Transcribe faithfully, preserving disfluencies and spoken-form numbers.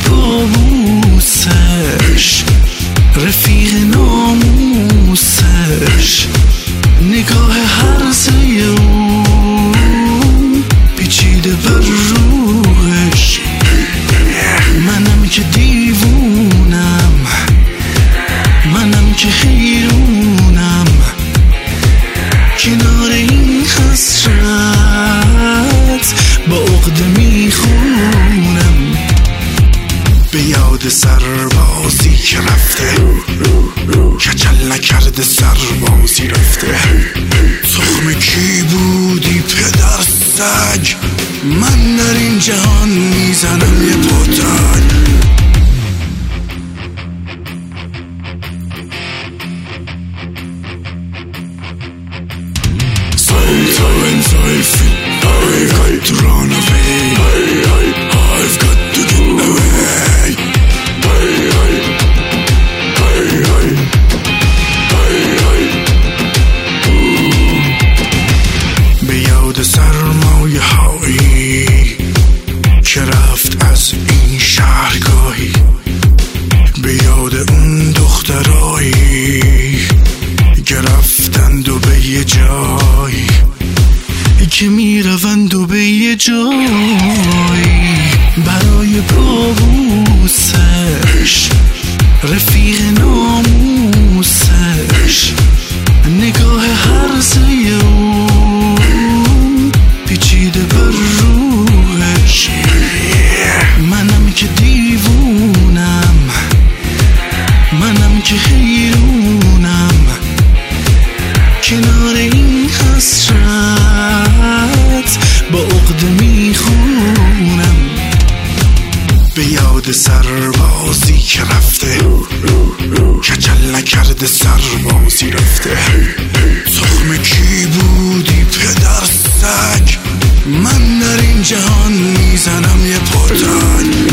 پابوسش، رفیق ناموسش، نگاه هرزه اون پیچیده بر روحش. منم که دیوونم، منم که حیرونم، کنار این حسرت با عقده میخونم. به یاد سربازی که رفته، کچل نکرده سربازی رفته. تخم کی بودی پدر سگ، من در این جهان میزنم یه پتک. Sometimes I feel I got to run away, I've got to get away. به یاد سرمایه هایی که رفت از این شهرگاهی، به یاد اون دخترایی که رفتند و به یه جایی، که میروند و به یه جایی. برای پابوسش، رفیق ناموسش، نگاه هرزه اون پیچیده بر روحش. منم که دیوونم، منم که حیرونم، کنار این حسرت با عقده میخونم. به یاد سربازی که رفته، کچل نکرده سربازی رفته. تخم کی بودی پدر سگ، من در این جهان میزنم یه پتک.